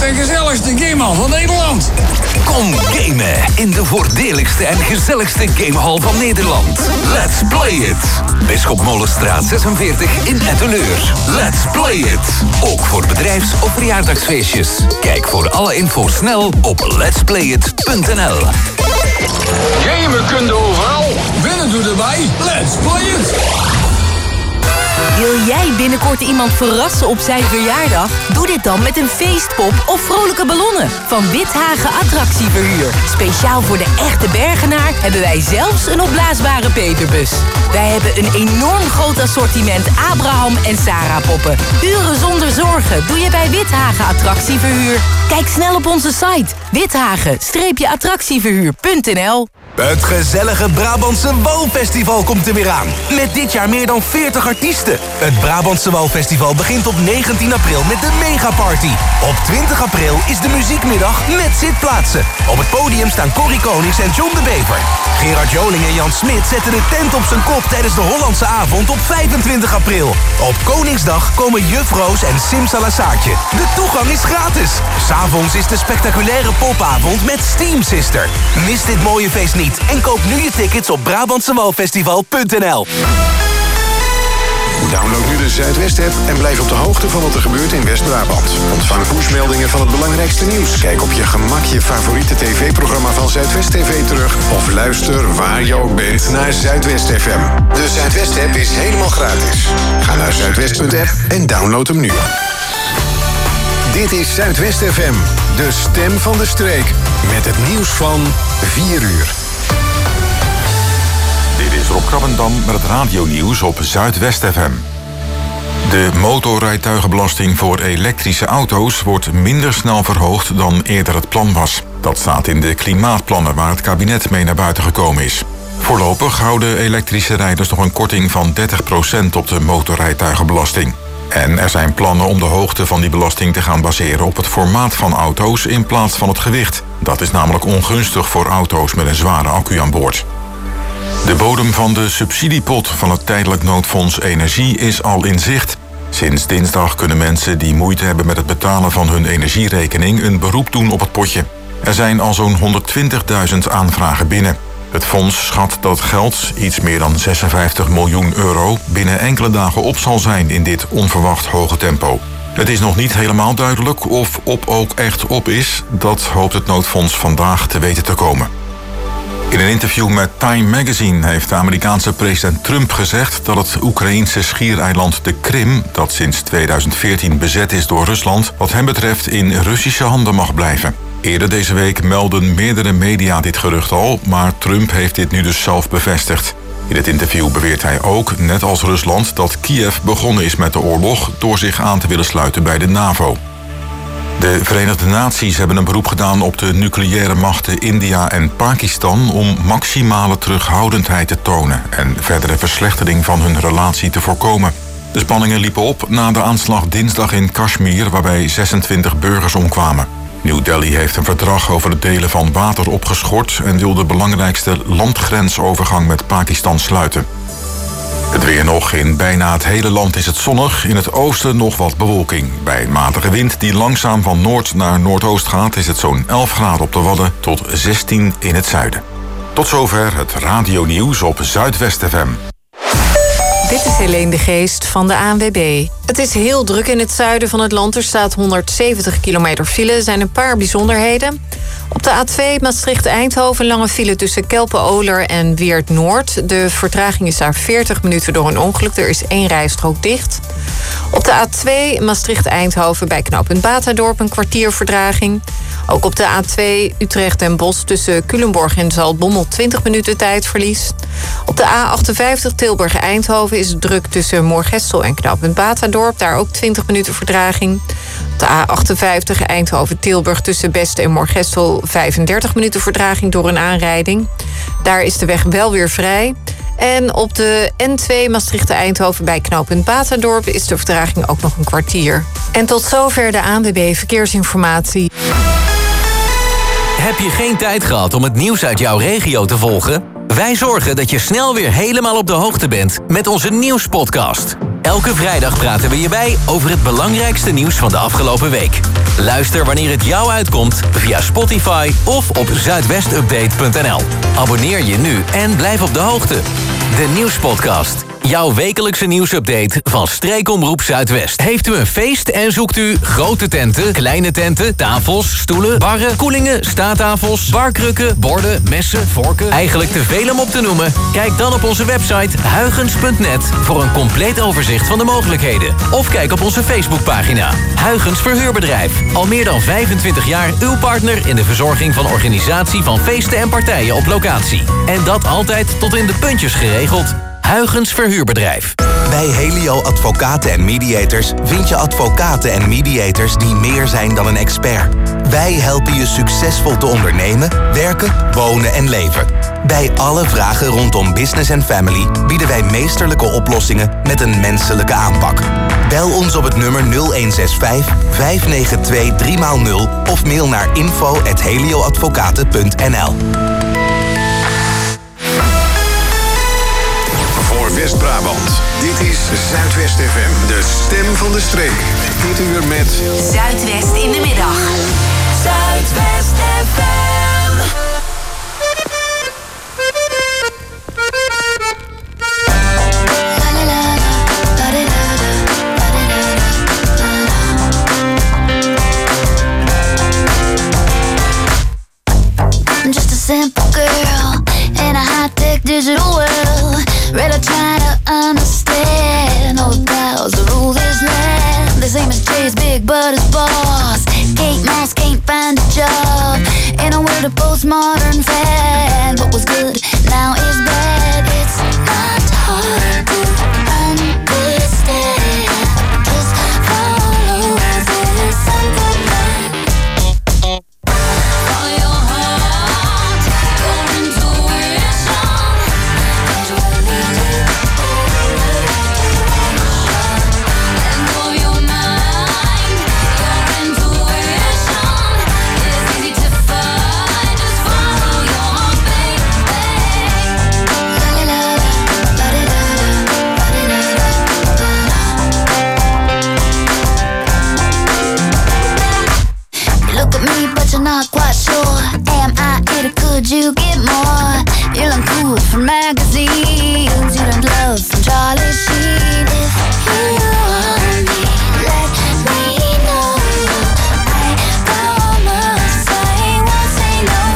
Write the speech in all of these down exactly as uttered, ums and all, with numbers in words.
de gezelligste gamehal van Nederland. Kom gamen in de voordeligste en gezelligste gamehal van Nederland. Let's play it. Bisschop Molenstraat zesenveertig in Etteleur. Let's play it. Ook voor bedrijfs- of verjaardagsfeestjes. Kijk voor alle info snel op lets play it punt n l. Gamen kun je overal. Winnen doe erbij. Let's play it. Wil jij binnenkort iemand verrassen op zijn verjaardag? Doe dit dan met een feestpop of vrolijke ballonnen van Withagen Attractieverhuur. Speciaal voor de echte Bergenaar hebben wij zelfs een opblaasbare peperbus. Wij hebben een enorm groot assortiment Abraham en Sarah poppen. Uren zonder zorgen doe je bij Withagen Attractieverhuur. Kijk snel op onze site withagen attractieverhuur punt n l. Het gezellige Brabantse Walfestival komt er weer aan. Met dit jaar meer dan veertig artiesten. Het Brabantse Walfestival begint op negentien april met de megaparty. Op twintig april is de muziekmiddag met zitplaatsen. Op het podium staan Corrie Konings en John de Bever. Gerard Joling en Jan Smit zetten de tent op zijn kop tijdens de Hollandse avond op vijfentwintig april. Op Koningsdag komen Juf Roos en Simsalasaartje. De toegang is gratis. 'S Avonds is de spectaculaire popavond met Steam Sister. Mis dit mooie feest niet en koop nu je tickets op Brabantsewalfestival punt n l. Download nu de Zuidwest-app en blijf op de hoogte van wat er gebeurt in West-Brabant. Ontvang pushmeldingen van het belangrijkste nieuws. Kijk op je gemak je favoriete tv-programma van Zuidwest T V terug. Of luister waar je ook bent naar Zuidwest F M. De Zuidwest-app is helemaal gratis. Ga naar zuidwest punt app en download hem nu. Dit is Zuidwest F M, de stem van de streek. Met het nieuws van vier uur. Dit is Rob Krabbendam met het radionieuws op Zuidwest F M. De motorrijtuigenbelasting voor elektrische auto's wordt minder snel verhoogd dan eerder het plan was. Dat staat in de klimaatplannen waar het kabinet mee naar buiten gekomen is. Voorlopig houden elektrische rijders nog een korting van dertig procent op de motorrijtuigenbelasting. En er zijn plannen om de hoogte van die belasting te gaan baseren op het formaat van auto's in plaats van het gewicht. Dat is namelijk ongunstig voor auto's met een zware accu aan boord. De bodem van de subsidiepot van het tijdelijk noodfonds Energie is al in zicht. Sinds dinsdag kunnen mensen die moeite hebben met het betalen van hun energierekening een beroep doen op het potje. Er zijn al zo'n honderdtwintigduizend aanvragen binnen. Het fonds schat dat geld, iets meer dan zesenvijftig miljoen euro, binnen enkele dagen op zal zijn in dit onverwacht hoge tempo. Het is nog niet helemaal duidelijk of op ook echt op is. Dat hoopt het noodfonds vandaag te weten te komen. In een interview met Time Magazine heeft de Amerikaanse president Trump gezegd dat het Oekraïense schiereiland de Krim, dat sinds tweeduizend veertien bezet is door Rusland, wat hem betreft in Russische handen mag blijven. Eerder deze week melden meerdere media dit gerucht al, maar Trump heeft dit nu dus zelf bevestigd. In het interview beweert hij ook, net als Rusland, dat Kiev begonnen is met de oorlog door zich aan te willen sluiten bij de NAVO. De Verenigde Naties hebben een beroep gedaan op de nucleaire machten India en Pakistan om maximale terughoudendheid te tonen en verdere verslechtering van hun relatie te voorkomen. De spanningen liepen op na de aanslag dinsdag in Kashmir, waarbij zesentwintig burgers omkwamen. New Delhi heeft een verdrag over het delen van water opgeschort en wil de belangrijkste landgrensovergang met Pakistan sluiten. Het weer nog. In bijna het hele land is het zonnig. In het oosten nog wat bewolking. Bij een matige wind die langzaam van noord naar noordoost gaat, is het zo'n elf graden op de Wadden tot zestien in het zuiden. Tot zover het radionieuws op Zuidwest F M. Dit is Helene de Geest van de A N W B. Het is heel druk in het zuiden van het land. Er staat honderdzeventig kilometer file. Er zijn een paar bijzonderheden. Op de A twee Maastricht-Eindhoven lange file tussen Kelpen-Oler en Weert-Noord. De vertraging is daar veertig minuten door een ongeluk. Er is één rijstrook dicht. Op de A twee Maastricht-Eindhoven bij knooppunt Batadorp een kwartier vertraging. Ook op de A twee Utrecht en Bosch tussen Culemborg en Zaltbommel twintig minuten tijdverlies. Op de A achtenvijftig Tilburg-Eindhoven is het druk tussen Moorgestel en knooppunt Batadorp. Daar ook twintig minuten vertraging. Op de A achtenvijftig Eindhoven-Tilburg tussen Best en Moorgestel vijfendertig minuten vertraging door een aanrijding. Daar is de weg wel weer vrij. En op de N twee Maastricht-Eindhoven bij knooppunt Batadorp is de vertraging ook nog een kwartier. En tot zover de A N W B Verkeersinformatie. Heb je geen tijd gehad om het nieuws uit jouw regio te volgen? Wij zorgen dat je snel weer helemaal op de hoogte bent met onze nieuwspodcast. Elke vrijdag praten we je bij over het belangrijkste nieuws van de afgelopen week. Luister wanneer het jou uitkomt via Spotify of op zuidwestupdate punt n l. Abonneer je nu en blijf op de hoogte. De Nieuwspodcast. Jouw wekelijkse nieuwsupdate van Streekomroep Zuidwest. Heeft u een feest en zoekt u grote tenten, kleine tenten, tafels, stoelen, barren, koelingen, staattafels, barkrukken, borden, messen, vorken? Eigenlijk te veel om op te noemen? Kijk dan op onze website huygens punt net voor een compleet overzicht van de mogelijkheden. Of kijk op onze Facebookpagina. Huygens Verhuurbedrijf. Al meer dan vijfentwintig jaar uw partner in de verzorging van organisatie van feesten en partijen op locatie. En dat altijd tot in de puntjes geregeld. Huygens Verhuurbedrijf. Bij Helio Advocaten en Mediators vind je advocaten en mediators die meer zijn dan een expert. Wij helpen je succesvol te ondernemen, werken, wonen en leven. Bij alle vragen rondom business en family bieden wij meesterlijke oplossingen met een menselijke aanpak. Bel ons op het nummer nul een zes vijf, vijf negen twee, drie nul of mail naar info at helioadvocaten punt n l. West-Brabant. Dit is Zuidwest F M, de stem van de streek. Dit uur met Zuidwest in de middag. Zuidwest F M. I'm just a simple girl in a high-tech digital world. Really trying to understand all the powers that rule this land. The same as Jay's big but his boss. Kate Moss can't find a job in a world of postmodern fad. What was good now is bad. It's not hard to understand. Just follow this simple plan. Follow your heart, your intuition. Not quite sure. Am I it or could you get more? You learn cool from magazines. You learned love from Charlie Sheen. If you want me, let me know. I promise I won't say no.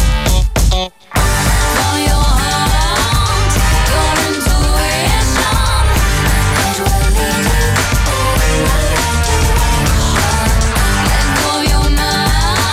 Follow your heart, your intuition. It will lead you. Let go of your mind.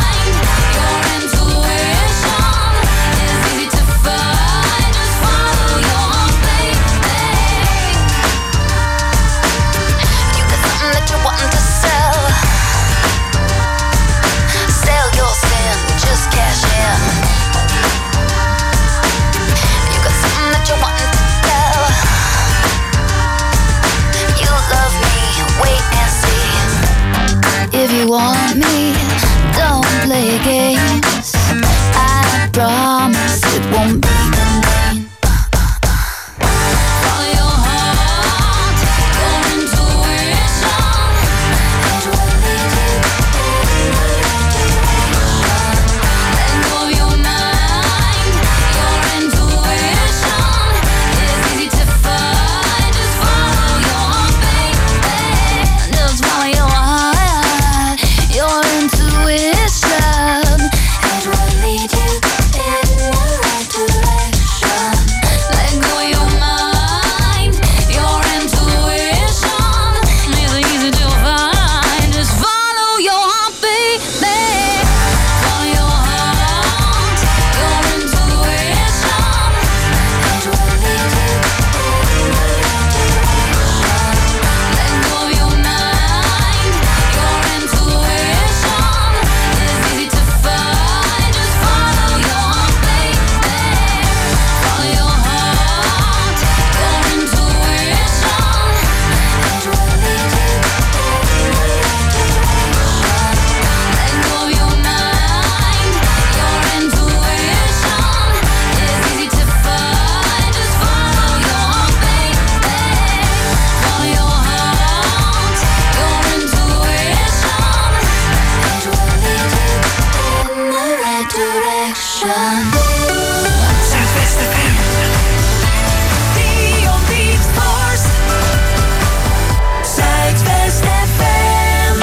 If you want me, don't play games. I promise it won't be in vain. Follow your heart, your intuition. It will lead you. Let go of your mind, your intuition. It's easy to find. Just follow your heart, baby. Just follow your heart. Your intuition ocean. Zuidwest F M. The only force. Zuidwest F M.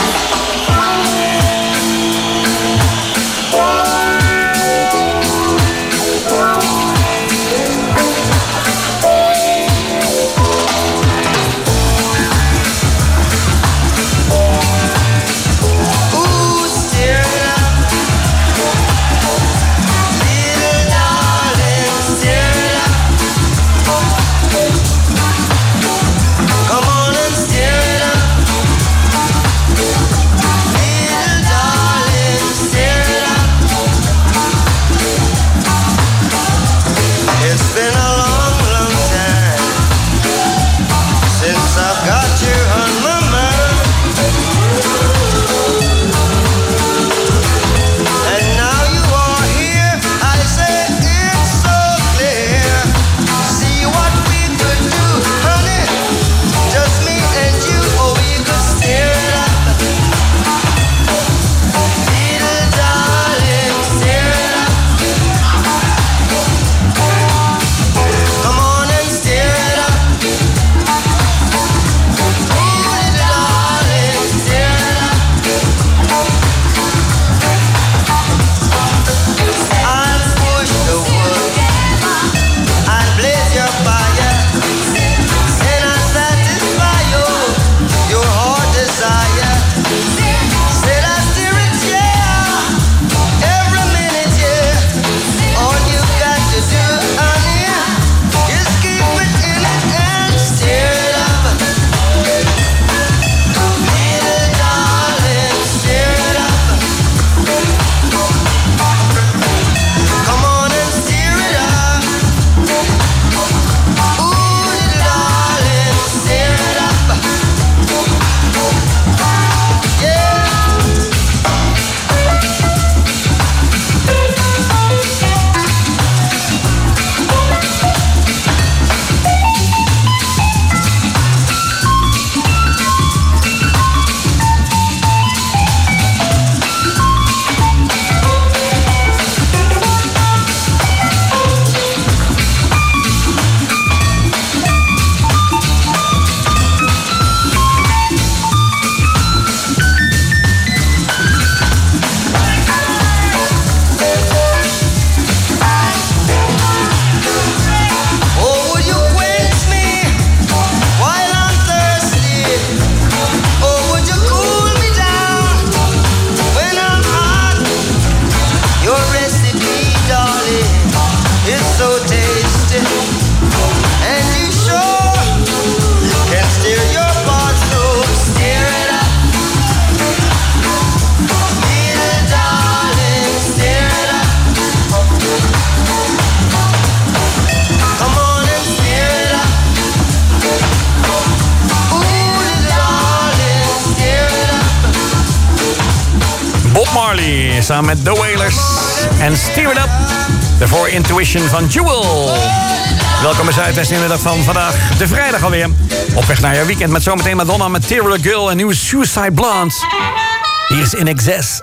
Samen met The Wailers en Steer It Up. Daarvoor Intuition van Jewel. Welkom bij Zuidwest in de middag van vandaag, de vrijdag alweer. Op weg naar jouw weekend met zometeen Madonna, Material Girl en nieuwe Suicide Blonde. Hier is In Excess.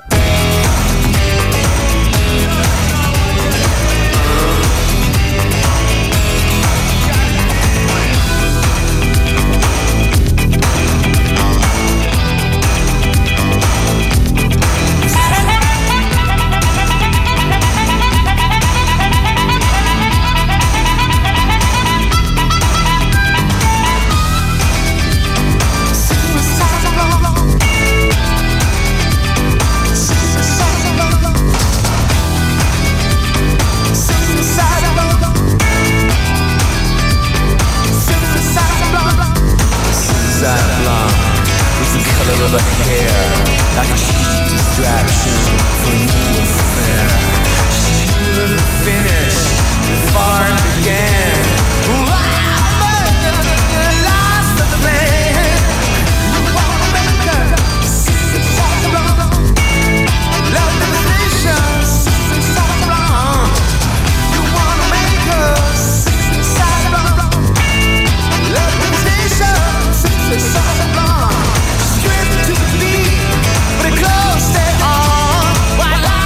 Straight to the beat, but it close, stay on. While I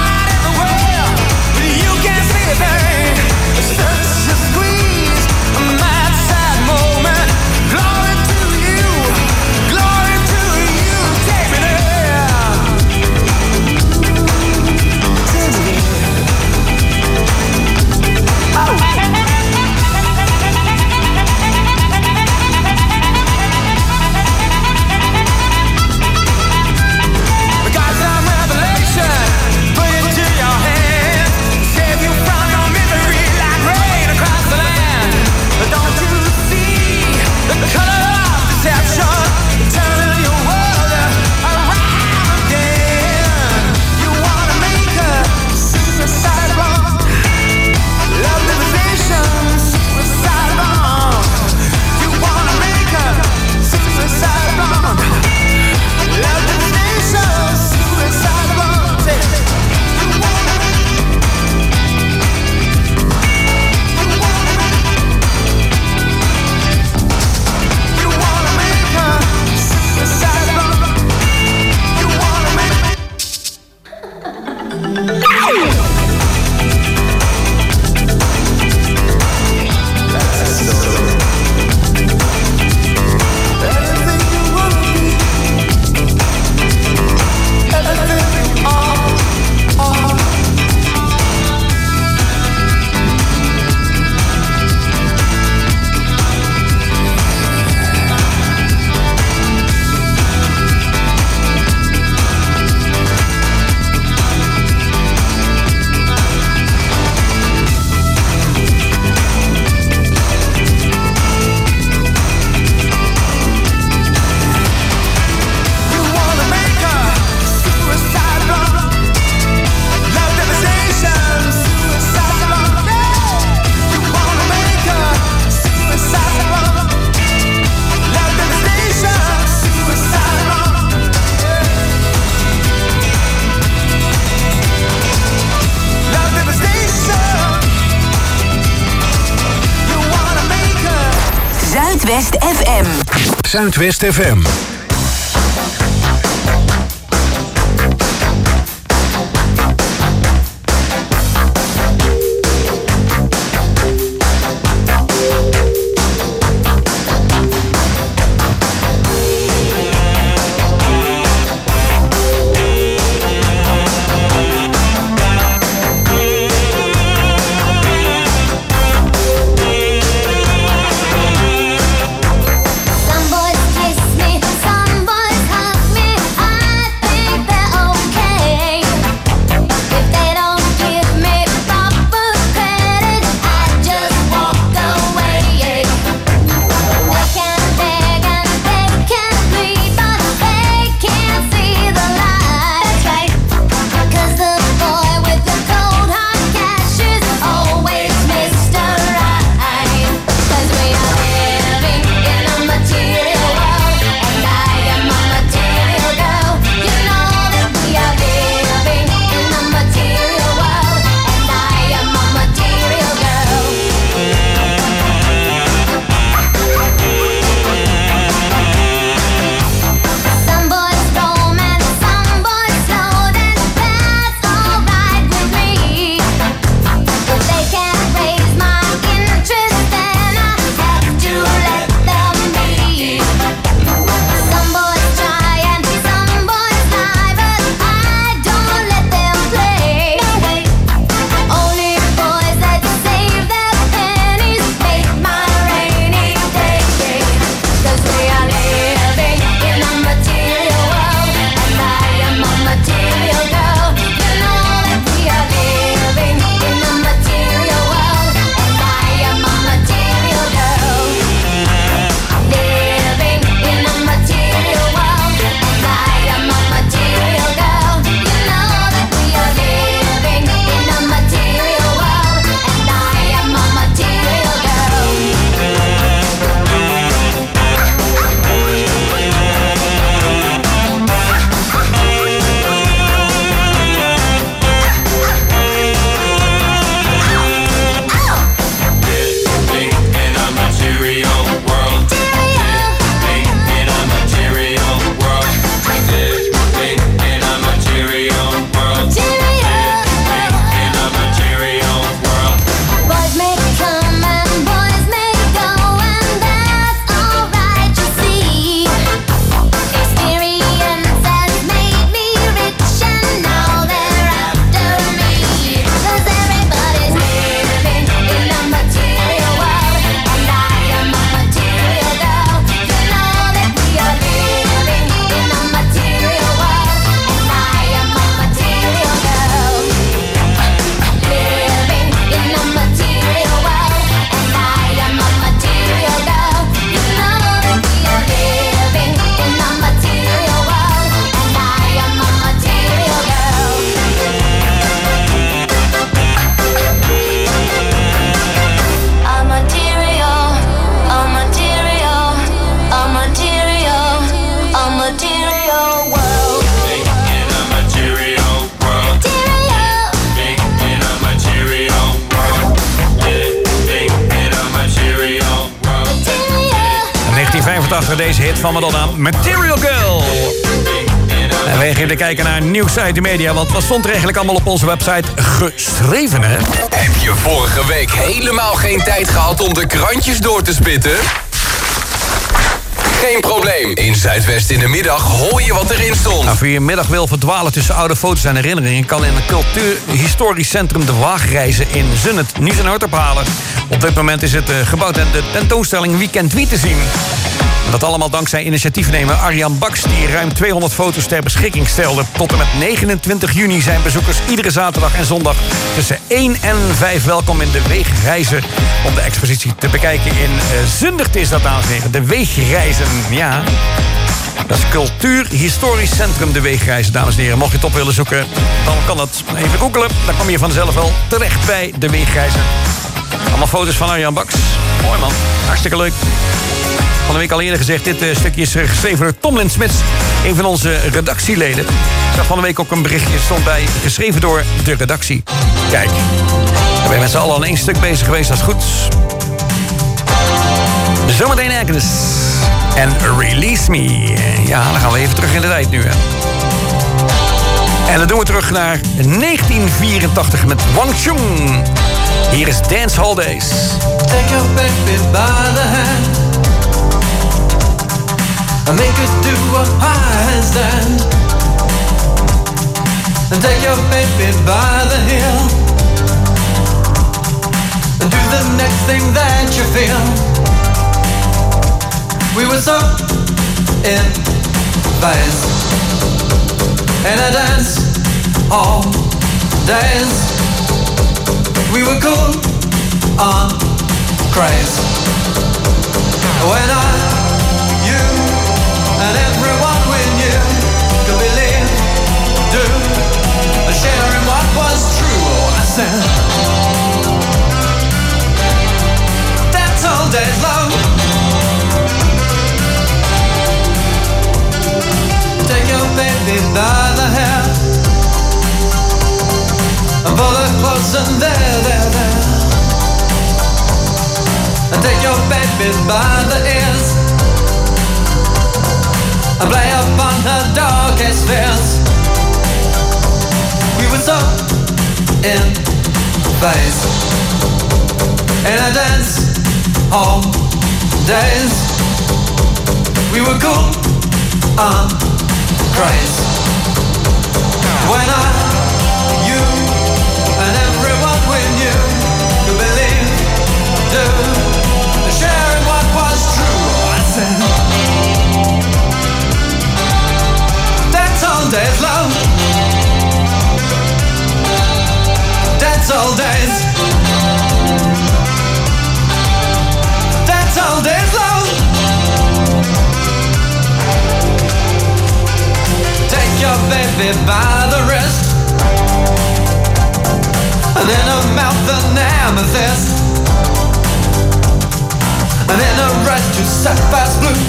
Zuidwest F M. Zuidwest F M. Deze hit van Madonna, Material Girl. En wij gaan even kijken naar nieuws uit de media. Want wat stond er eigenlijk allemaal op onze website geschreven, hè? Heb je vorige week helemaal geen tijd gehad om de krantjes door te spitten? Geen probleem. In Zuidwest in de middag hoor je wat erin stond. Nou, wie je middag wil verdwalen tussen oude foto's en herinneringen... kan in het cultuurhistorisch centrum De Waagreizen in Zunnet nu zijn hart ophalen. Op dit moment is het uh, gebouwd en de tentoonstelling Weekend Wie te zien. Dat allemaal dankzij initiatiefnemer Arjan Baks... die ruim tweehonderd foto's ter beschikking stelde. Tot en met negenentwintig juni zijn bezoekers iedere zaterdag en zondag... tussen één en vijf welkom in de Weegreizen... om de expositie te bekijken in uh, Zundert is dat, dames en heren. De Weegreizen, ja. Dat is Cultuurhistorisch Centrum De Weegreizen, dames en heren. Mocht je het op willen zoeken, dan kan dat even googelen. Dan kom je vanzelf wel terecht bij De Weegreizen. Allemaal foto's van Arjan Baks. Mooi man, hartstikke leuk. Van de week al eerder gezegd, dit uh, stukje is geschreven door Tomlin Smits, een van onze redactieleden. Ik zag van de week ook een berichtje, stond bij, geschreven door de redactie. Kijk, we zijn met z'n allen aan één stuk bezig geweest, dat is goed. Zometeen Agnes. En Release Me. Ja, dan gaan we even terug in de tijd nu, hè. En dan doen we terug naar negentien vierentachtig met Wang Chung. Hier is Dance Hall Days. Take your baby by the hand and make her do a handstand. And take your baby by the heel and do the next thing that you feel. We were so in phase in a dance all days. We were cool on craze. When I, you, and everyone we knew could believe, do, sharing what was true. Oh, I said, that's all days long. Take your baby by the hair and pull her close and there, there, there. And take your baby by the ears and play upon her darkest fears. We were so in phase in a dance hall days. We were cool on craze. When I, you, and everyone we knew could believe, do, sharing what was true. I said, that's all days, love. That's all days. That's all days, love. Take your baby by the wrist and in her mouth an amethyst, and in her eyes two sapphire's blue.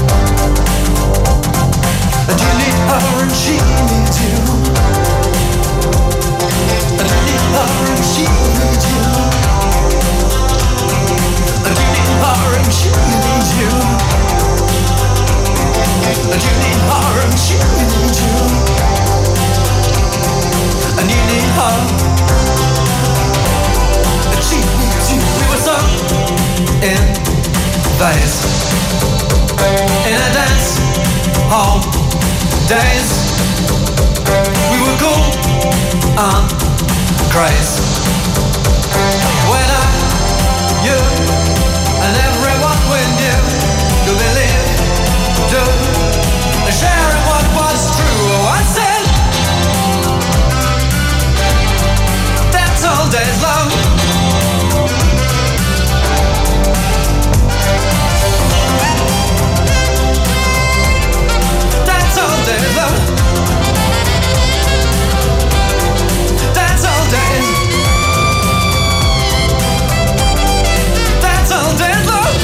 And you need her and she needs you. And you need her and she needs you. And you need her and she needs you. And you need her and she needs you. And you need her and she needs you. We were so in phase in a dance hall days. We were cool on craze. When I, you, and everyone we knew could believe, do, sharing what was true. Oh, I said, that's all days, love. That's all days, love. That's all days. That's all days, love.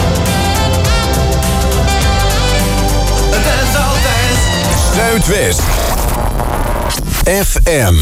That's all days. Zuidwest F M.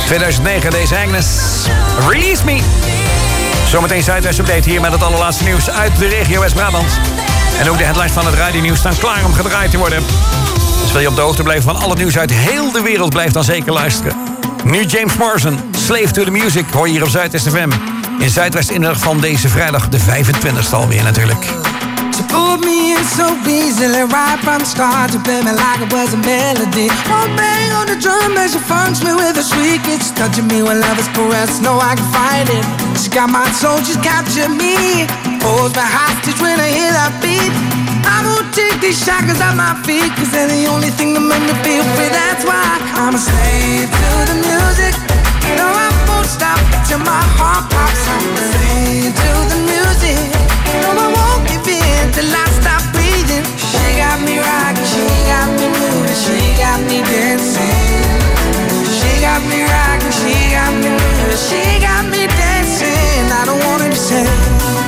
tweeduizend negen, deze Agnes. Release Me. Zometeen Zuidwest Update hier met het allerlaatste nieuws uit de regio West-Brabant. En ook de headlines van het radionieuws staan klaar om gedraaid te worden. Dus wil je op de hoogte blijven van al het nieuws uit heel de wereld, blijf dan zeker luisteren. Nu James Morrison, Slave to the Music, hoor je hier op Zuidwest F M. In Zuidwest in de dag van deze vrijdag, de vijfentwintigste alweer natuurlijk. She pulled me in so easily right from the start. To play me like it was a melody. One bang on the drum as she funks me with a sweet kiss. Touching me when love is caressed, no I can fight it. She got my soul, she's captured me. Holds my hostage when I hear that beat. I won't take these shackles off my feet, cause they're the only thing that make me feel free. That's why I'm a slave to the music. No, I won't stop till my heart pops. I'm a slave to the music. No, I won't give in till I stop breathing. She got me rocking, she got me moving, she got me dancing. She got me rocking, she got me moving, she got me dancing. I don't wanna be saved.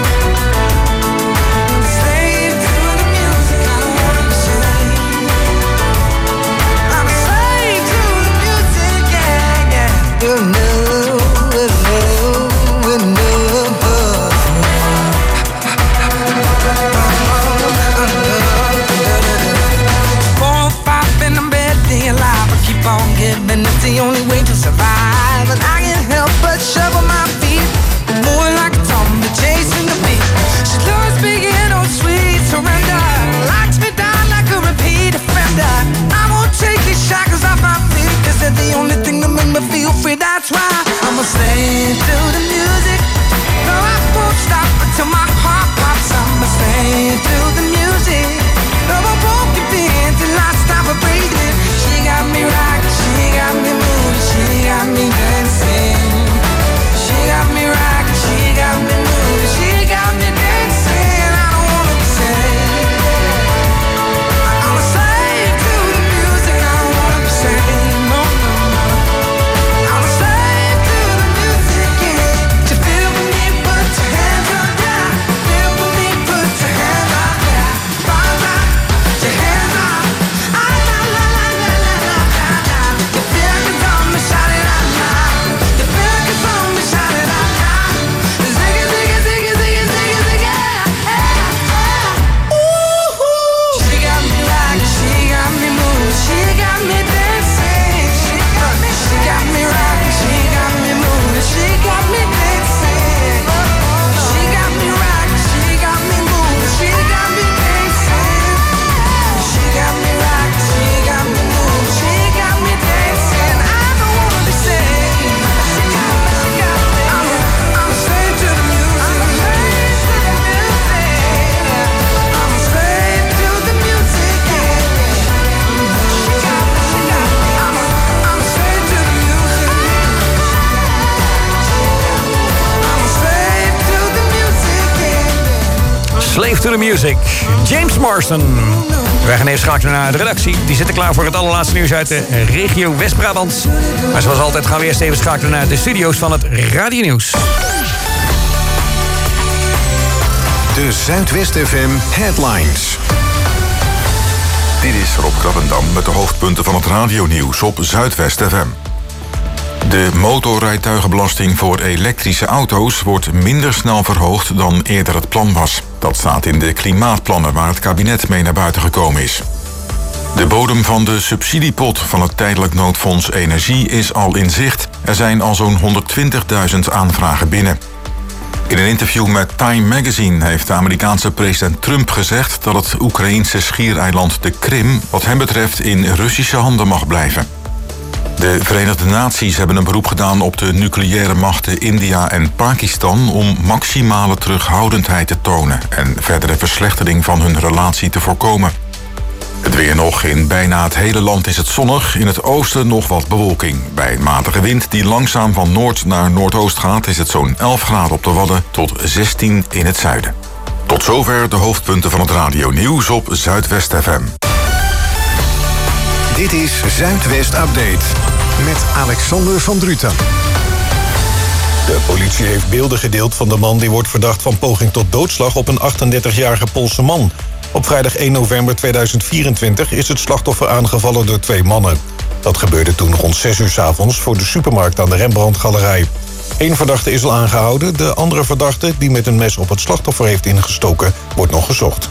Slave to the music, I don't wanna be saved. I'm a slave to the music, yeah, yeah. You know, you know, you know. Keep on giving, it's the only way to survive. And I can't help but shovel my feet, more like a zombie chasing the beat. She loves being on sweet surrender, locks me down like a repeat offender. I won't take these shackles off my feet, cause they're the only thing that make me feel free. That's why I'm a slave to the music. No, I won't stop until my heart pops. I'm a slave to the music. No, I won't give in till I stop breathing. She got me rocking, she got me moving, she got me dancing. She got me rocking, she got me moving, she got me dancing. I don't wanna be saved. I'm a slave to the music. I don't wanna be saved. No, no, no. I'm a slave to the music. Yeah. You feel me? Put your hands up, yeah. Feel me? Put your hands up, yeah. Bye bye. Your hands up. I la la la la la la la. You feel it on me, shout it out now. You feel it on me, shout it out now. Ziggy ziggy ziggy ziggy ziggy ziggy. Yeah, yeah. Ooh, she got me rocking, she got me moving, she got me dancing. She got me, she got me rocking, she got me moving, she got me dancing. She got me rocking, she got me moving, she got me dancing. She got me rocking, she got me moving, she got me dancing. I don't wanna be saved. She got me, she got me. I'm a, I'm a slave to the music. I'm a slave to the music. I'm a slave to the music. Yeah. She got me, she got me. I'm a, I'm a slave to the music. I'm a slave to the music. Yeah. Slave to the Music, James Morrison. Wij gaan even schakelen naar de redactie. Die zitten klaar voor het allerlaatste nieuws uit de regio West-Brabant. Maar zoals altijd gaan we eerst even schakelen naar de studio's van het radionieuws. De Zuidwest F M Headlines. Dit is Rob Krabbendam met de hoofdpunten van het radionieuws op Zuidwest F M. De motorrijtuigenbelasting voor elektrische auto's wordt minder snel verhoogd dan eerder het plan was. Dat staat in de klimaatplannen waar het kabinet mee naar buiten gekomen is. De bodem van de subsidiepot van het tijdelijk noodfonds Energie is al in zicht. Er zijn al zo'n honderdtwintigduizend aanvragen binnen. In een interview met Time Magazine heeft de Amerikaanse president Trump gezegd dat het Oekraïense schiereiland de Krim wat hem betreft in Russische handen mag blijven. De Verenigde Naties hebben een beroep gedaan op de nucleaire machten India en Pakistan om maximale terughoudendheid te tonen en verdere verslechtering van hun relatie te voorkomen. Het weer nog. In bijna het hele land is het zonnig. In het oosten nog wat bewolking. Bij een matige wind die langzaam van noord naar noordoost gaat is het zo'n elf graden op de Wadden tot zestien in het zuiden. Tot zover de hoofdpunten van het radionieuws op Zuidwest F M. Dit is Zuidwest Update met Alexander van Druten. De politie heeft beelden gedeeld van de man die wordt verdacht van poging tot doodslag op een achtendertigjarige Poolse man. Op vrijdag één november tweeduizend vierentwintig is het slachtoffer aangevallen door twee mannen. Dat gebeurde toen rond zes uur 's avonds voor de supermarkt aan de Rembrandtgalerij. Eén verdachte is al aangehouden. De andere verdachte, die met een mes op het slachtoffer heeft ingestoken, wordt nog gezocht.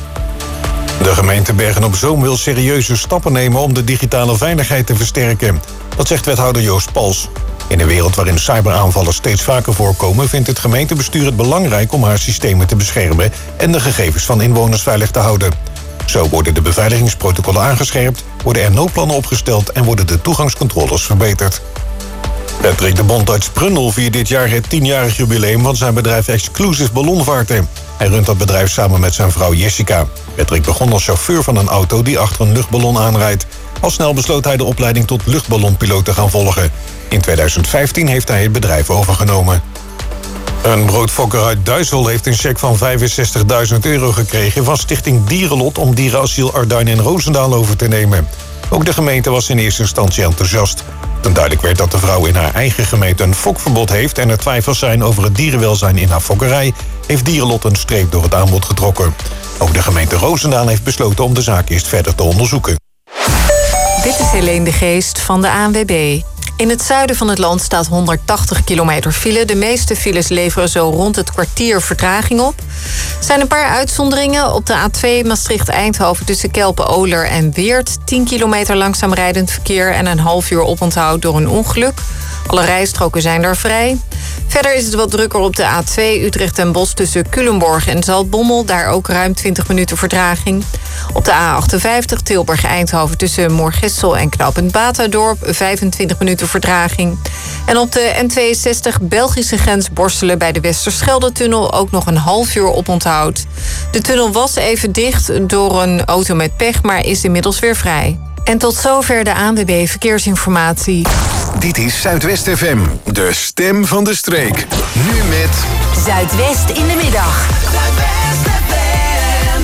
De gemeente Bergen-op-Zoom wil serieuze stappen nemen om de digitale veiligheid te versterken. Dat zegt wethouder Joost Pals. In een wereld waarin cyberaanvallen steeds vaker voorkomen, vindt het gemeentebestuur het belangrijk om haar systemen te beschermen en de gegevens van inwoners veilig te houden. Zo worden de beveiligingsprotocollen aangescherpt, worden er noodplannen opgesteld en worden de toegangscontroles verbeterd. Patrick de Bond uit Sprundel viert dit jaar het tienjarig jubileum van zijn bedrijf Exclusive Ballonvaarten. Hij runt dat bedrijf samen met zijn vrouw Jessica. Patrick begon als chauffeur van een auto die achter een luchtballon aanrijdt. Al snel besloot hij de opleiding tot luchtballonpiloot te gaan volgen. In tweeduizend vijftien heeft hij het bedrijf overgenomen. Een broodfokker uit Duizel heeft een cheque van vijfenzestigduizend euro gekregen van Stichting Dierenlot om dierenasiel Arduin en Roosendaal over te nemen. Ook de gemeente was in eerste instantie enthousiast. Toen duidelijk werd dat de vrouw in haar eigen gemeente een fokverbod heeft en er twijfels zijn over het dierenwelzijn in haar fokkerij, heeft Dierenlot een streep door het aanbod getrokken. Ook de gemeente Roosendaal heeft besloten om de zaak eerst verder te onderzoeken. Dit is Helene de Geest van de A N W B. In het zuiden van het land staat honderdtachtig kilometer file. De meeste files leveren zo rond het kwartier vertraging op. Er zijn een paar uitzonderingen. Op de A twee Maastricht-Eindhoven tussen Kelpen-Oler en Weert. tien kilometer langzaam rijdend verkeer en een half uur oponthoud door een ongeluk. Alle rijstroken zijn daar vrij. Verder is het wat drukker op de A twee Utrecht en Bosch tussen Culemborg en Zaltbommel. Daar ook ruim twintig minuten vertraging. Op de A achtenvijftig Tilburg-Eindhoven tussen Moergestel en Knooppunt Batadorp vijfentwintig minuten vertraging. En op de N tweeënzestig Belgische grens Borselen bij de Westerschelde-tunnel ook nog een half uur oponthoud. De tunnel was even dicht door een auto met pech, maar is inmiddels weer vrij. En tot zover de A N W B Verkeersinformatie. Dit is Zuidwest F M, de stem van de streek. Nu met Zuidwest in de middag. Zuidwest F M.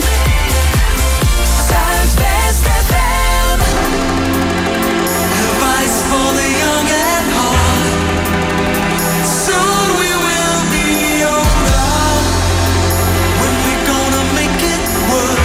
Zuidwest F M. Advice for the young and hard. Soon we will be older. When we gonna make it work.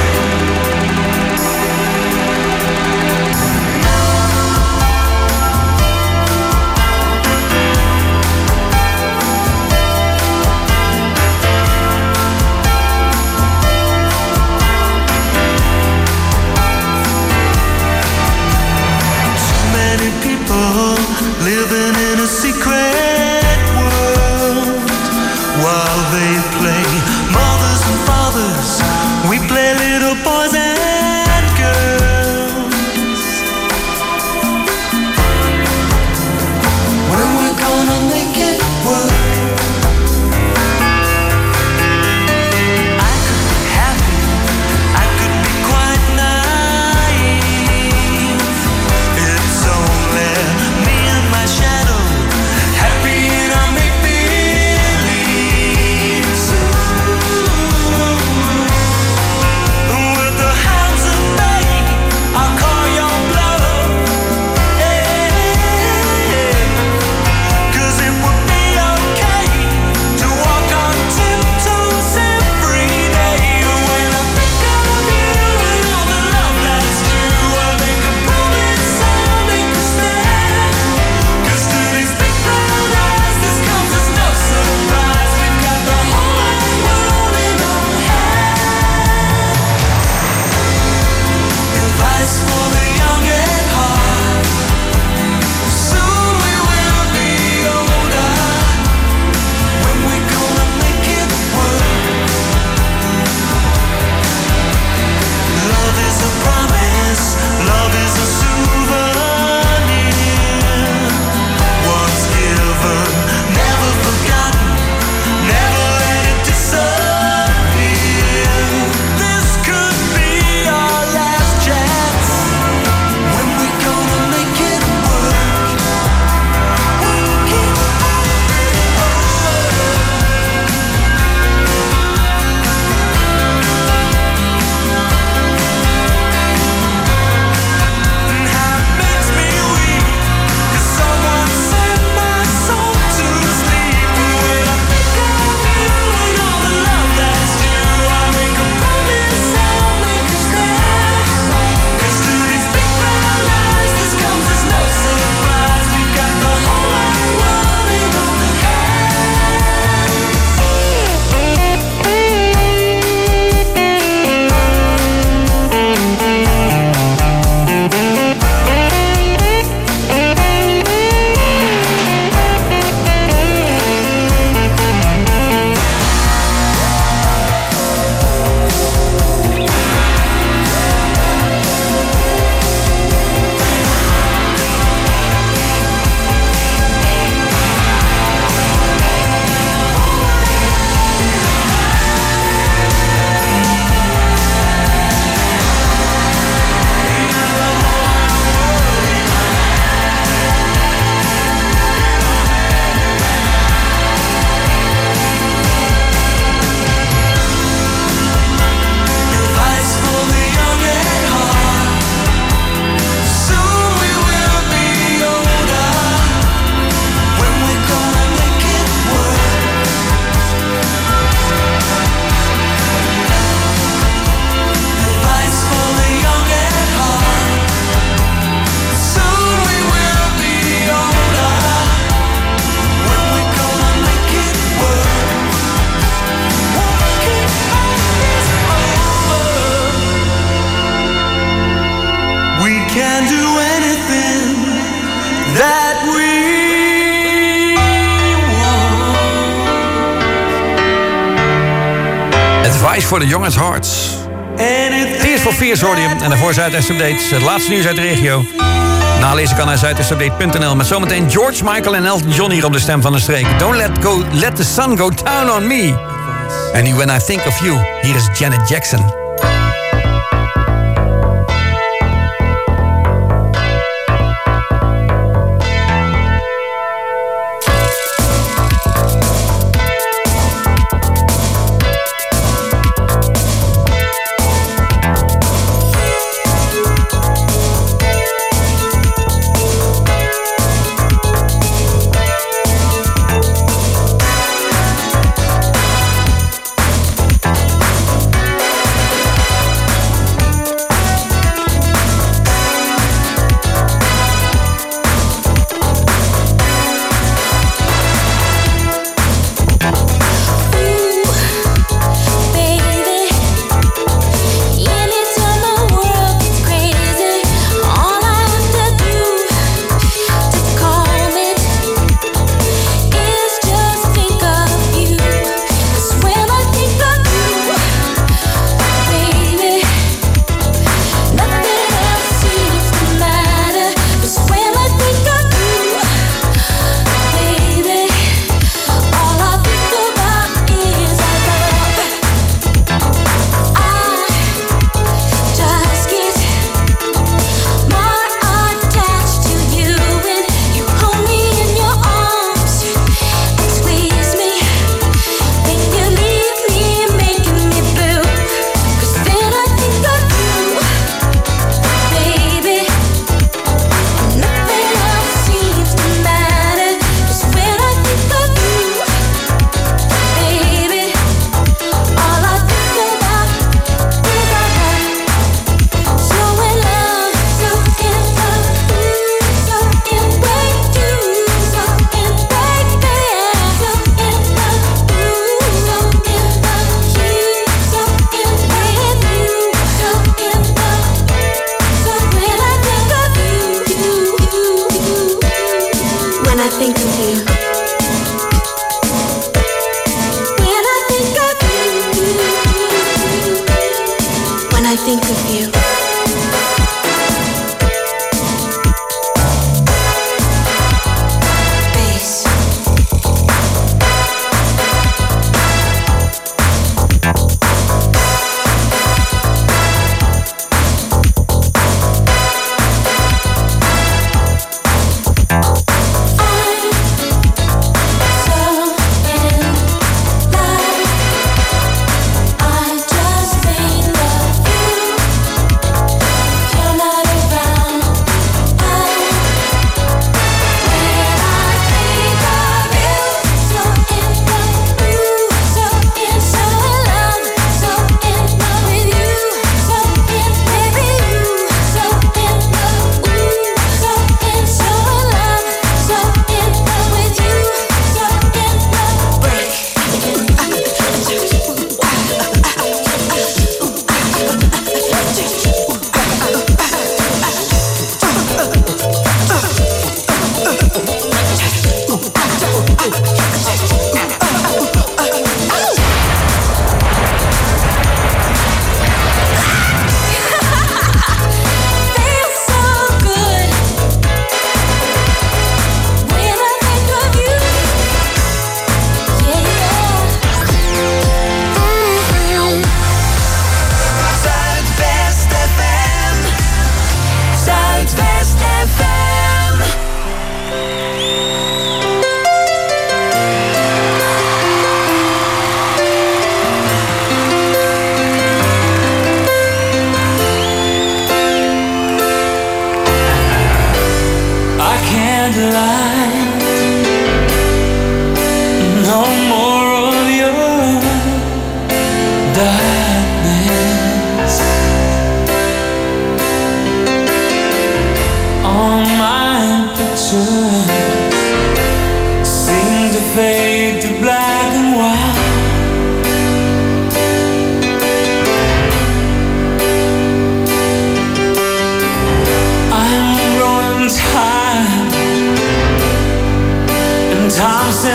Living in a secret world while they play mothers and fathers, we play little boys and girls. When we're gonna make it work. I could be happy, I could be quite naive. It's only me and my shadow, happy in can do anything that we Advice for the Young at Hearts. Tears for Fears hoorde je. En daarvoor Zuidwest Update. Het laatste nieuws uit de regio. Nalezen kan naar zuidwestupdate punt n l. Met zometeen George Michael en Elton John hier op de stem van de streek. Don't let, go, let the sun go down on me. En nu When I Think of You. Hier is Janet Jackson.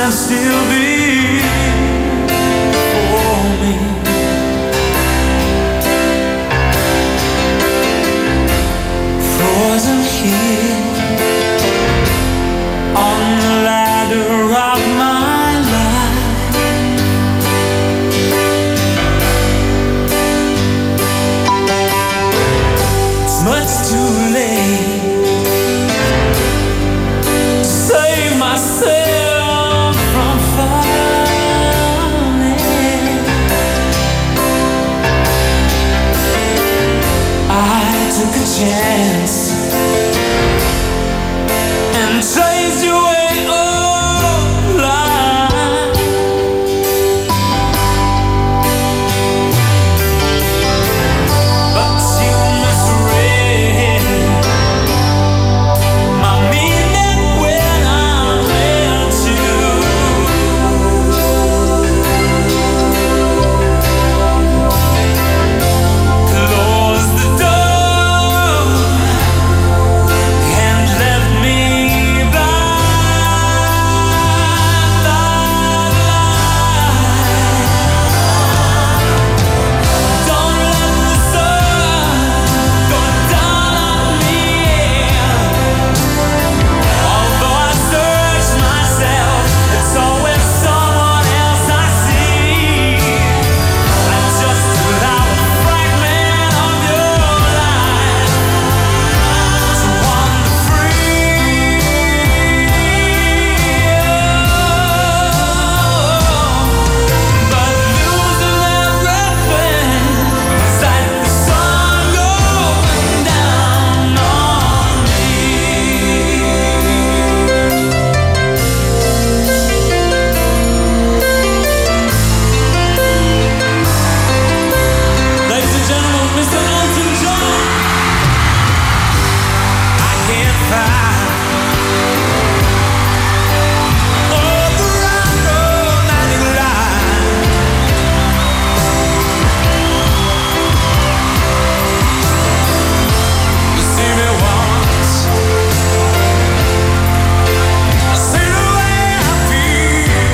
might still be for me. Frozen here on the ladder of my life. It's much too late to save myself from falling. I took a chance and chased you away alive. But you misread my meaning when I met you. Close the door and left me blind. Don't let the sun go down on me. Although I search myself, it's always someone else I see. I'm just without a fragment of your life to wander free. But losing everything is like the sun going down on me. Ladies and gentlemen, Mister Elton John. I can't find all the right romantic line. You see me once, I see the way I feel.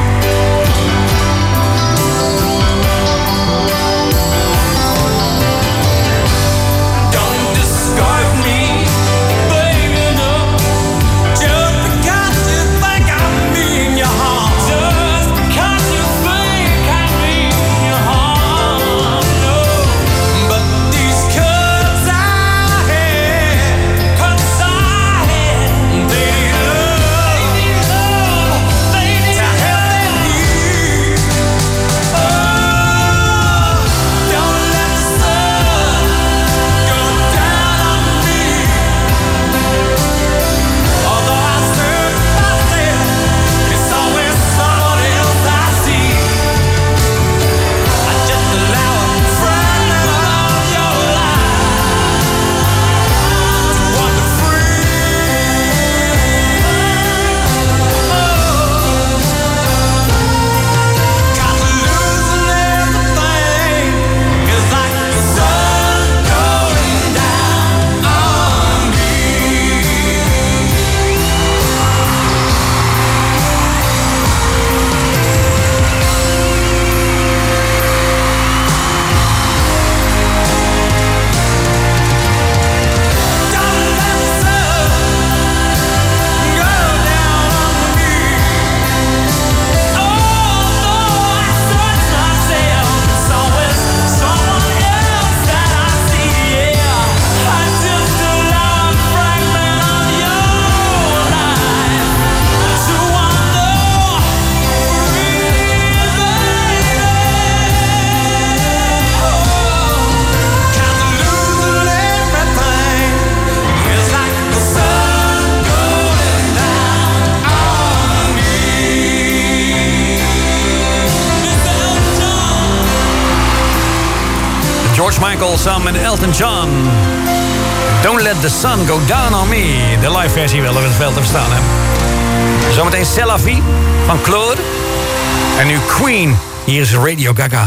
Don't discard me, baby, no. Just because you think I mean you harm. Just because you think I mean you harm, no. But these cuts I had, cuts I had, they need love, they need to help me. Oh, don't let the sun go down on me. Although I search myself, it's always someone else I see. I just allow a fragment of your life to wander free. Got losing everything is like the sun going down on me. Don't let the sun go down on me. Although I search myself, it's always someone else that I see. Yeah, I just allow a fragment of your life to wander free, baby. Got losing everything is like the sun going down on me. Mister Elton John. George Michael samen met Elton John. Don't let the sun go down on me. De live versie willen we het veld te verstaan, hè. Zometeen C'est la vie van Claude. En nu Queen. Hier is Radio Gaga.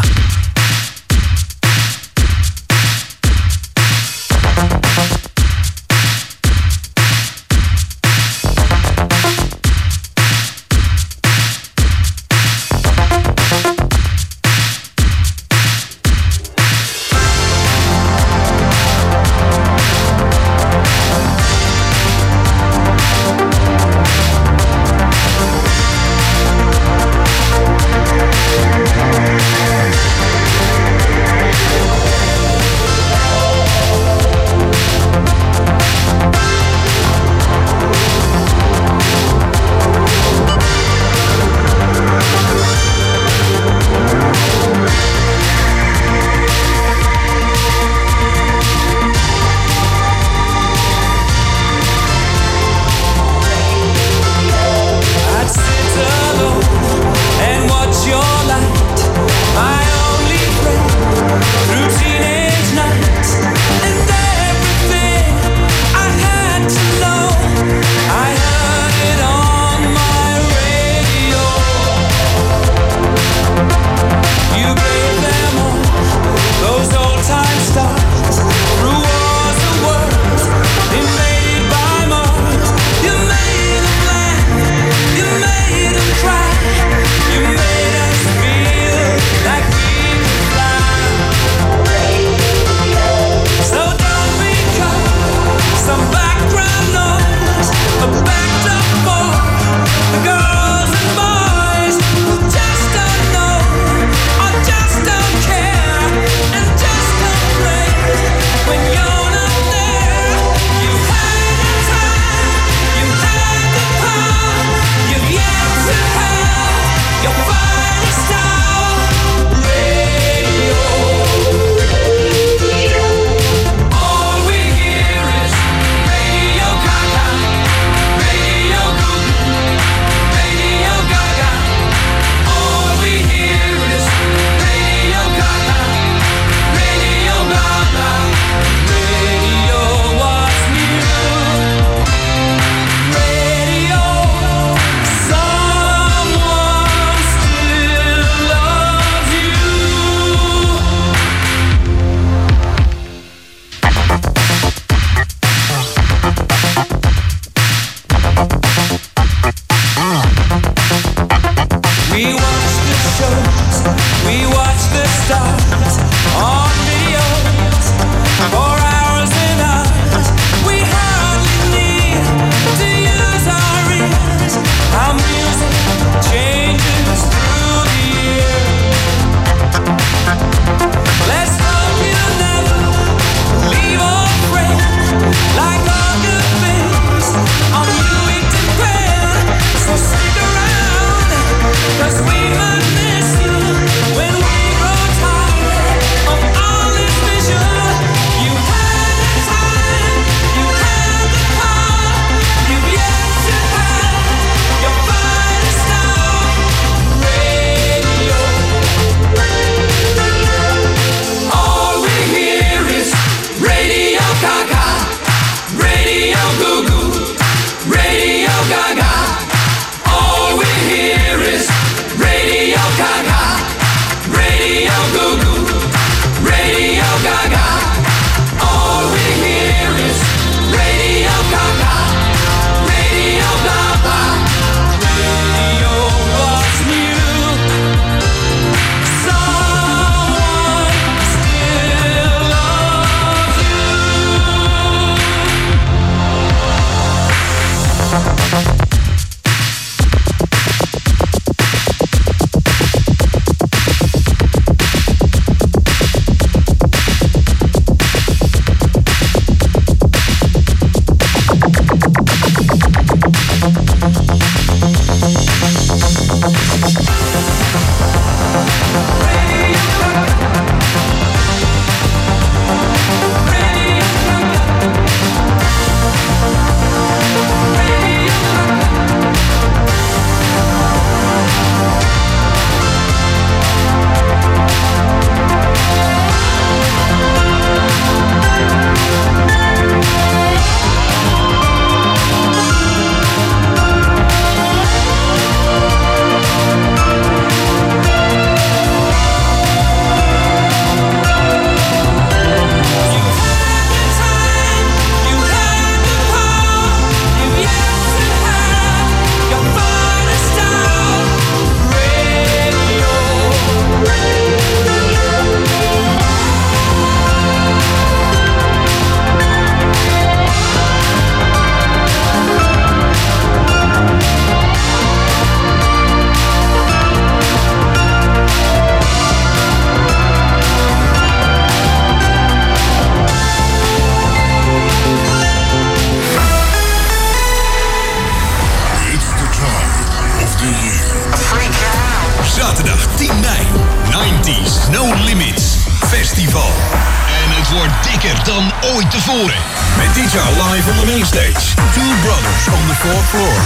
Festival. En het wordt dikker dan ooit tevoren. Met dit jaar live on the mainstage. Two Brothers on the fourth floor.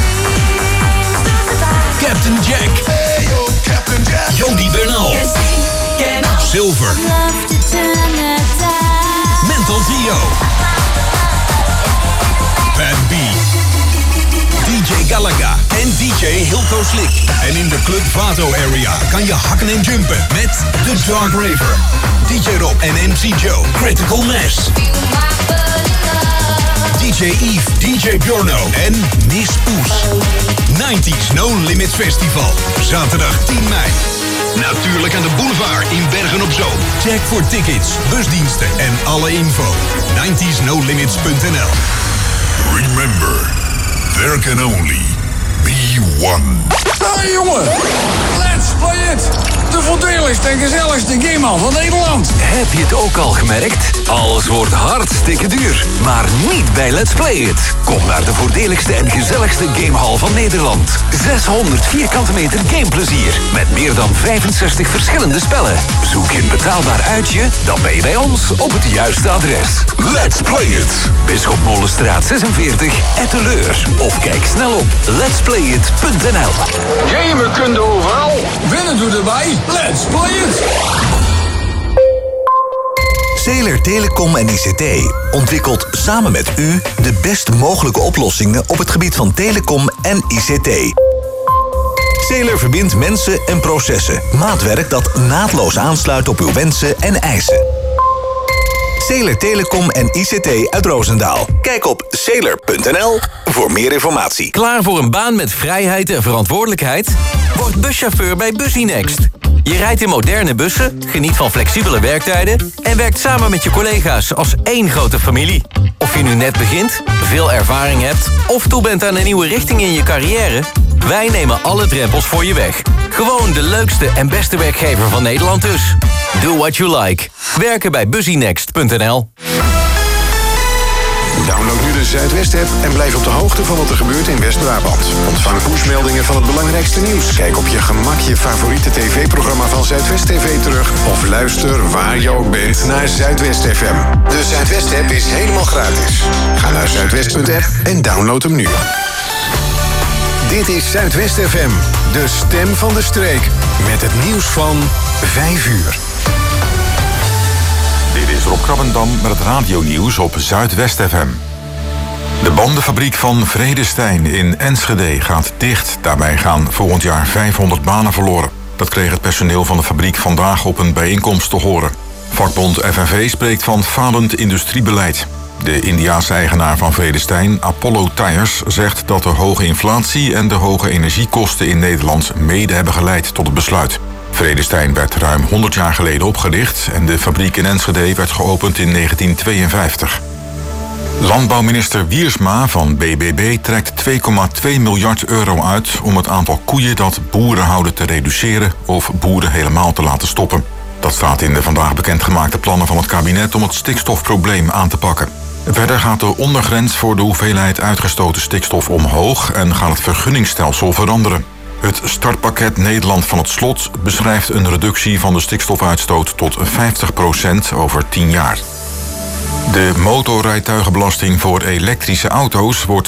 Captain Jack. Hey yo, Captain Jack. Jody Bernal. Silver. Mental Trio. Bad B. D J Galaga en D J Hilco Slick. En in de Club Vato area kan je hakken en jumpen met The Dark Raver, D J Rob en M C Joe, Critical Mass, D J Eve, D J Bjorno en Miss Poes. nineties No Limits Festival, zaterdag tien mei. Natuurlijk aan de boulevard in Bergen op Zoom. Check voor tickets, busdiensten en alle info. nineties no limits punt n l. Remember, there can only be one. Hey jongen, let's play it! De voordeligste en gezelligste gamehal van Nederland. Heb je het ook al gemerkt? Alles wordt hartstikke duur. Maar niet bij Let's Play It. Kom naar de voordeligste en gezelligste gamehal van Nederland. zeshonderd vierkante meter gameplezier. Met meer dan vijfenzestig verschillende spellen. Zoek je een betaalbaar uitje? Dan ben je bij ons op het juiste adres. Let's Play It. Bisschop Molenstraat zesenveertig, Etteleur. Of kijk snel op lets play it punt n l. Gamen kun je overal. Winnen doe erbij. Let's play it. Zeeler Telecom en I C T ontwikkelt samen met u de best mogelijke oplossingen op het gebied van telecom en I C T. Zeeler verbindt mensen en processen. Maatwerk dat naadloos aansluit op uw wensen en eisen. Zeeler Telecom en I C T uit Roosendaal. Kijk op zeeler punt n l voor meer informatie. Klaar voor een baan met vrijheid en verantwoordelijkheid? Word buschauffeur bij Busynext. Je rijdt in moderne bussen, geniet van flexibele werktijden en werkt samen met je collega's als één grote familie. Of je nu net begint, veel ervaring hebt of toe bent aan een nieuwe richting in je carrière, wij nemen alle drempels voor je weg. Gewoon de leukste en beste werkgever van Nederland dus. Do what you like. Werken bij busynext punt n l. Download nu de Zuidwest-app en blijf op de hoogte van wat er gebeurt in West-Brabant. Ontvang pushmeldingen van het belangrijkste nieuws. Kijk op je gemak je favoriete tv-programma van Zuidwest T V terug. Of luister waar je ook bent naar Zuidwest F M. De Zuidwest-app is helemaal gratis. Ga naar zuidwest punt app en download hem nu. Dit is Zuidwest F M, de stem van de streek. Met het nieuws van vijf uur. Dit is Rob Krabbendam met het radionieuws op Zuidwest F M. De bandenfabriek van Vredestein in Enschede gaat dicht. Daarbij gaan volgend jaar vijfhonderd banen verloren. Dat kreeg het personeel van de fabriek vandaag op een bijeenkomst te horen. Vakbond F N V spreekt van falend industriebeleid. De Indiase eigenaar van Vredestein, Apollo Tires, zegt dat de hoge inflatie en de hoge energiekosten in Nederland mede hebben geleid tot het besluit. Vredestein werd ruim honderd jaar geleden opgericht en de fabriek in Enschede werd geopend in negentien tweeënvijftig. Landbouwminister Wiersma van B B B trekt twee komma twee miljard euro uit om het aantal koeien dat boeren houden te reduceren of boeren helemaal te laten stoppen. Dat staat in de vandaag bekendgemaakte plannen van het kabinet om het stikstofprobleem aan te pakken. Verder gaat de ondergrens voor de hoeveelheid uitgestoten stikstof omhoog en gaat het vergunningsstelsel veranderen. Het startpakket Nederland van het Slot beschrijft een reductie van de stikstofuitstoot tot vijftig procent over tien jaar. De motorrijtuigenbelasting voor elektrische auto's wordt